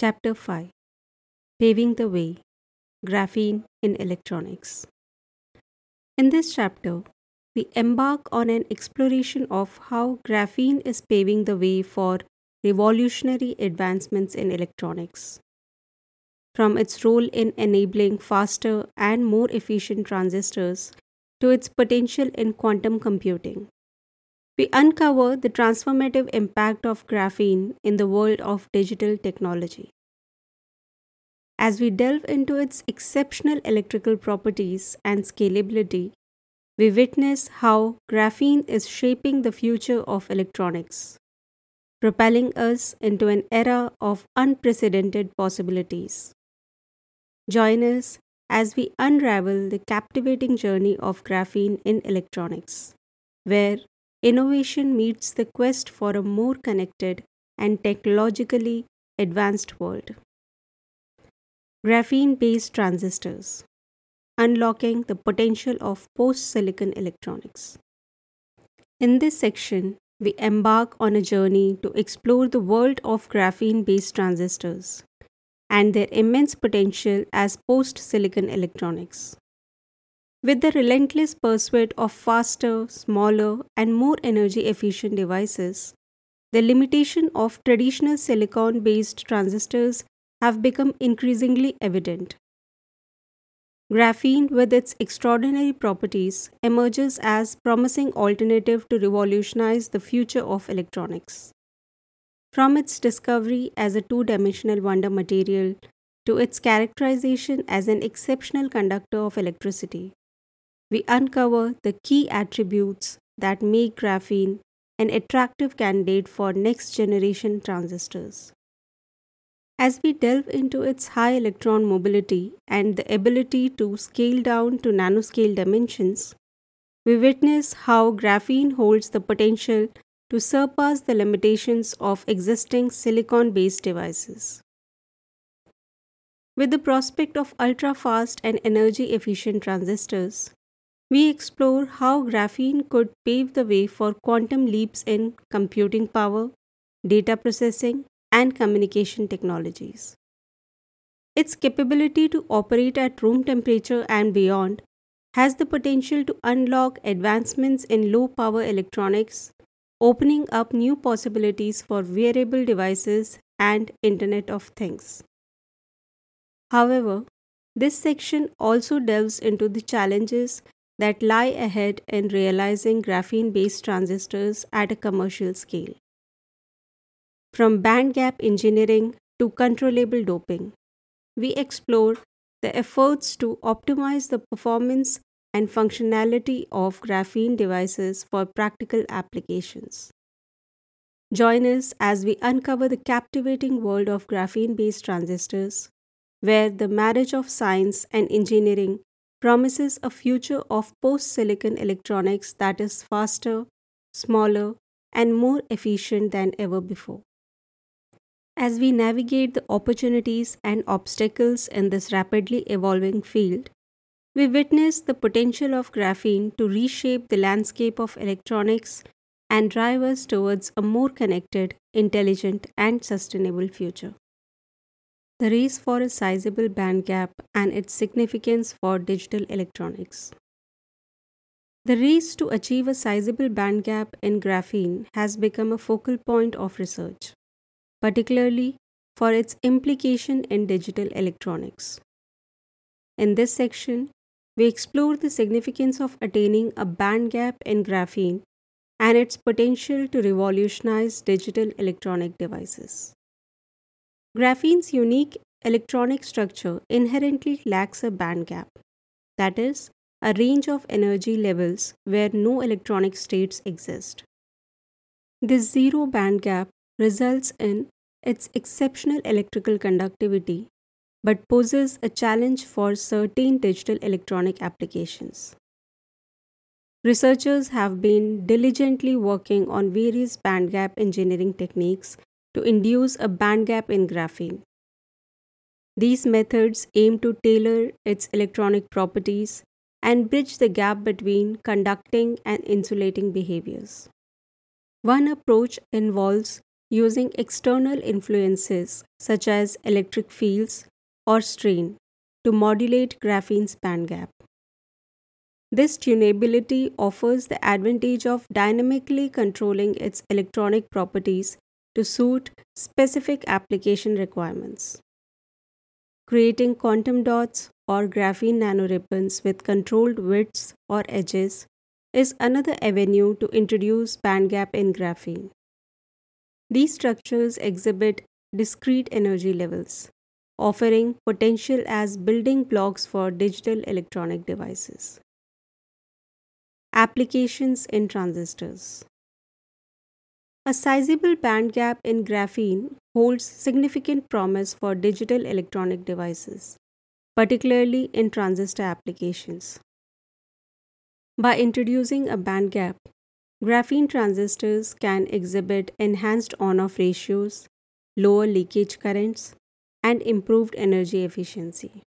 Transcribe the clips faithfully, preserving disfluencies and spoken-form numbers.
Chapter five, Paving the Way, Graphene in Electronics. In this chapter, we embark on an exploration of how graphene is paving the way for revolutionary advancements in electronics. From its role in enabling faster and more efficient transistors to its potential in quantum computing, we uncover the transformative impact of graphene in the world of digital technology. As we delve into its exceptional electrical properties and scalability, we witness how graphene is shaping the future of electronics, propelling us into an era of unprecedented possibilities. Join us as we unravel the captivating journey of graphene in electronics, where innovation meets the quest for a more connected and technologically advanced world. Graphene based transistors, unlocking the potential of post silicon electronics. In this section, we embark on a journey to explore the world of graphene based transistors and their immense potential as post silicon electronics. With the relentless pursuit of faster, smaller, and more energy efficient devices, the limitation of traditional silicon based transistors have become increasingly evident. Graphene, with its extraordinary properties, emerges as promising alternative to revolutionize the future of electronics. From its discovery as a two-dimensional wonder material to its characterization as an exceptional conductor of electricity, we uncover the key attributes that make graphene an attractive candidate for next-generation transistors. As we delve into its high electron mobility and the ability to scale down to nanoscale dimensions, we witness how graphene holds the potential to surpass the limitations of existing silicon based devices. With the prospect of ultra fast and energy efficient transistors, we explore how graphene could pave the way for quantum leaps in computing power, data processing, and communication technologies. Its capability to operate at room temperature and beyond has the potential to unlock advancements in low power electronics, opening up new possibilities for wearable devices and Internet of Things. However, this section also delves into the challenges that lie ahead in realizing graphene based transistors at a commercial scale. From band gap engineering to controllable doping, we explore the efforts to optimize the performance and functionality of graphene devices for practical applications. Join us as we uncover the captivating world of graphene based transistors, where the marriage of science and engineering promises a future of post silicon electronics that is faster, smaller, and more efficient than ever before. As we navigate the opportunities and obstacles in this rapidly evolving field, we witness the potential of graphene to reshape the landscape of electronics and drive us towards a more connected, intelligent, and sustainable future. The race for a sizable band gap and its significance for digital electronics. The race to achieve a sizable band gap in graphene has become a focal point of research, particularly for its implication in digital electronics. In this section, we explore the significance of attaining a band gap in graphene and its potential to revolutionize digital electronic devices. Graphene's unique electronic structure inherently lacks a band gap, that is, a range of energy levels where no electronic states exist. This zero band gap results in its exceptional electrical conductivity but poses a challenge for certain digital electronic applications. Researchers have been diligently working on various bandgap engineering techniques to induce a bandgap in graphene. These methods aim to tailor its electronic properties and bridge the gap between conducting and insulating behaviors. One approach involves using external influences such as electric fields or strain to modulate graphene's bandgap. This tunability offers the advantage of dynamically controlling its electronic properties to suit specific application requirements. Creating quantum dots or graphene nanoribbons with controlled widths or edges is another avenue to introduce bandgap in graphene. These structures exhibit discrete energy levels, offering potential as building blocks for digital electronic devices. Applications in transistors. A sizable bandgap in graphene holds significant promise for digital electronic devices, particularly in transistor applications. By introducing a bandgap, graphene transistors can exhibit enhanced on-off ratios, lower leakage currents, and improved energy efficiency.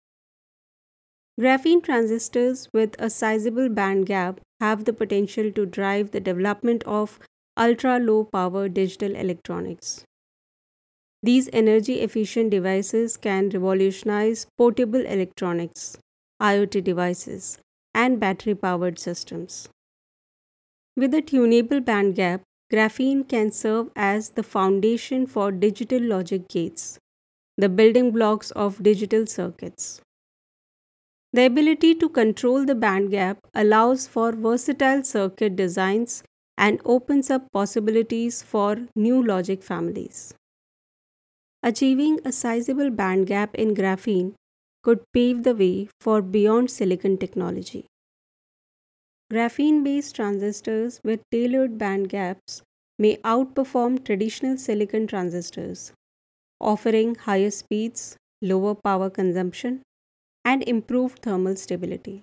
Graphene transistors with a sizable bandgap have the potential to drive the development of ultra-low power digital electronics. These energy-efficient devices can revolutionize portable electronics, IoT devices, and battery-powered systems. With a tunable bandgap, graphene can serve as the foundation for digital logic gates, the building blocks of digital circuits. The ability to control the bandgap allows for versatile circuit designs and opens up possibilities for new logic families. Achieving a sizable bandgap in graphene could pave the way for beyond silicon technology. Graphene-based transistors with tailored bandgaps may outperform traditional silicon transistors, offering higher speeds, lower power consumption, and improved thermal stability.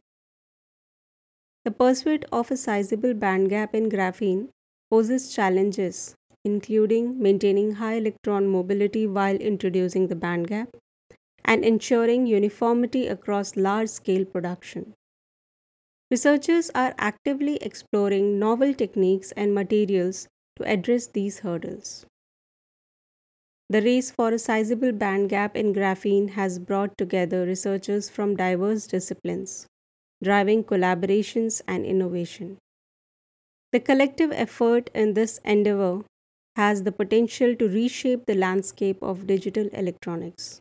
The pursuit of a sizable bandgap in graphene poses challenges, including maintaining high electron mobility while introducing the bandgap and ensuring uniformity across large-scale production. Researchers are actively exploring novel techniques and materials to address these hurdles. The race for a sizable bandgap in graphene has brought together researchers from diverse disciplines, driving collaborations and innovation. The collective effort in this endeavor has the potential to reshape the landscape of digital electronics.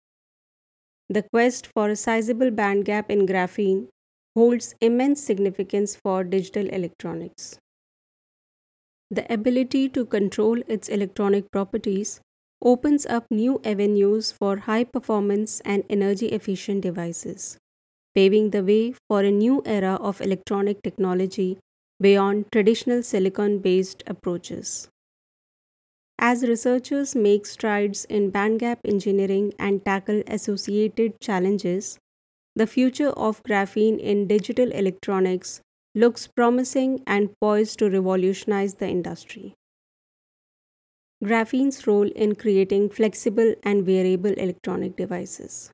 The quest for a sizable bandgap in graphene holds immense significance for digital electronics. The ability to control its electronic properties opens up new avenues for high performance and energy efficient devices, paving the way for a new era of electronic technology beyond traditional silicon based approaches. As researchers make strides in bandgap engineering and tackle associated challenges, the future of graphene in digital electronics looks promising and poised to revolutionize the industry. Graphene's role in creating flexible and wearable electronic devices.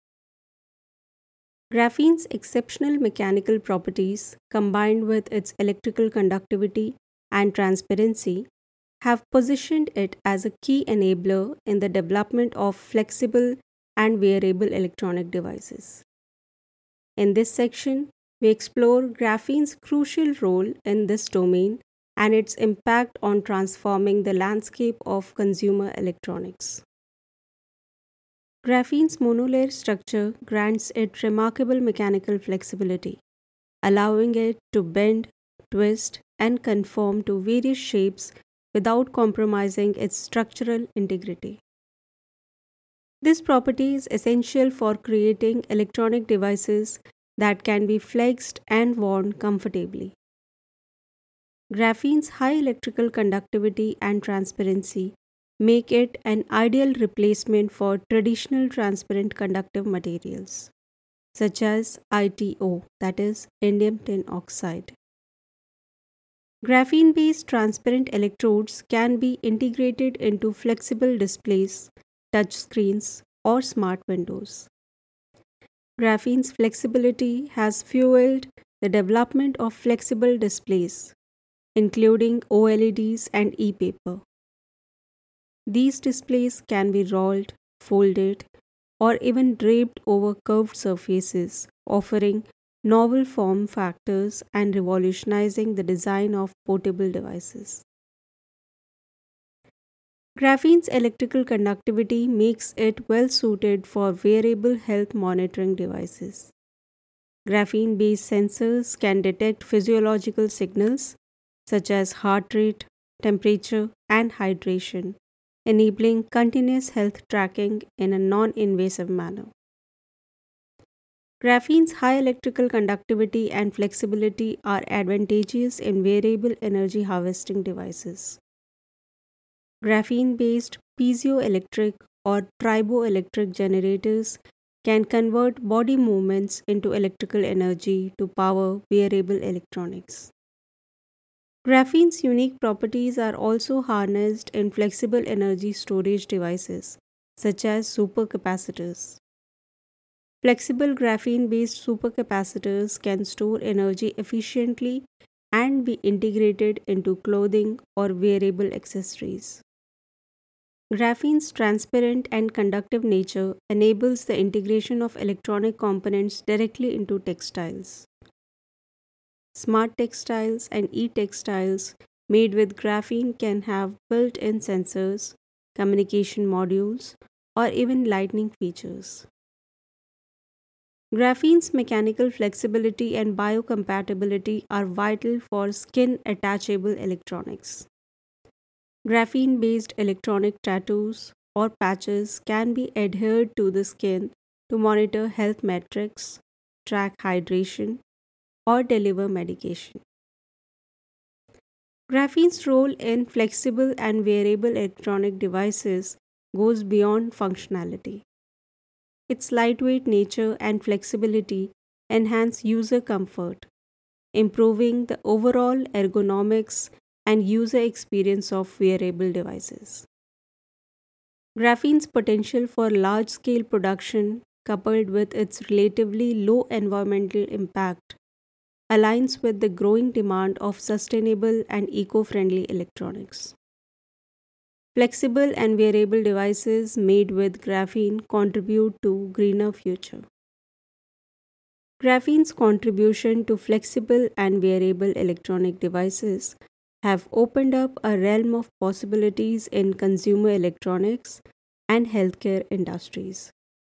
Graphene's exceptional mechanical properties, combined with its electrical conductivity and transparency, have positioned it as a key enabler in the development of flexible and wearable electronic devices. In this section, we explore graphene's crucial role in this domain and its impact on transforming the landscape of consumer electronics. Graphene's monolayer structure grants it remarkable mechanical flexibility, allowing it to bend, twist, and conform to various shapes without compromising its structural integrity. This property is essential for creating electronic devices that can be flexed and worn comfortably. Graphene's high electrical conductivity and transparency make it an ideal replacement for traditional transparent conductive materials, such as I T O, that is, indium tin oxide. Graphene-based transparent electrodes can be integrated into flexible displays, touchscreens, or smart windows. Graphene's flexibility has fueled the development of flexible displays, including O L E Ds and e-paper. These displays can be rolled, folded, or even draped over curved surfaces, offering novel form factors and revolutionizing the design of portable devices. Graphene's electrical conductivity makes it well suited for wearable health monitoring devices. Graphene based sensors can detect physiological signals such as heart rate, temperature, and hydration, enabling continuous health tracking in a non invasive manner. Graphene's high electrical conductivity and flexibility are advantageous in variable energy harvesting devices. Graphene based piezoelectric or triboelectric generators can convert body movements into electrical energy to power wearable electronics. Graphene's unique properties are also harnessed in flexible energy storage devices, such as supercapacitors. Flexible graphene based supercapacitors can store energy efficiently and be integrated into clothing or wearable accessories. Graphene's transparent and conductive nature enables the integration of electronic components directly into textiles. Smart textiles and e textiles made with graphene can have built in sensors, communication modules, or even lighting features. Graphene's mechanical flexibility and biocompatibility are vital for skin attachable electronics. Graphene based electronic tattoos or patches can be adhered to the skin to monitor health metrics, track hydration, or deliver medication. Graphene's role in flexible and wearable electronic devices goes beyond functionality. Its lightweight nature and flexibility enhance user comfort, improving the overall ergonomics and user experience of wearable devices. Graphene's potential for large scale production, coupled with its relatively low environmental impact, aligns with the growing demand of sustainable and eco friendly electronics. Flexible and wearable devices made with graphene contribute to greener future. Graphene's contribution to flexible and wearable electronic devices have opened up a realm of possibilities in consumer electronics and healthcare industries.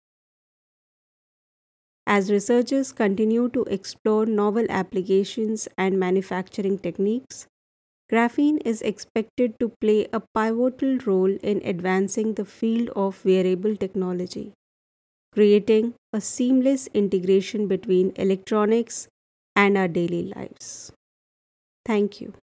As researchers continue to explore novel applications and manufacturing techniques, graphene is expected to play a pivotal role in advancing the field of wearable technology, creating a seamless integration between electronics and our daily lives. Thank you.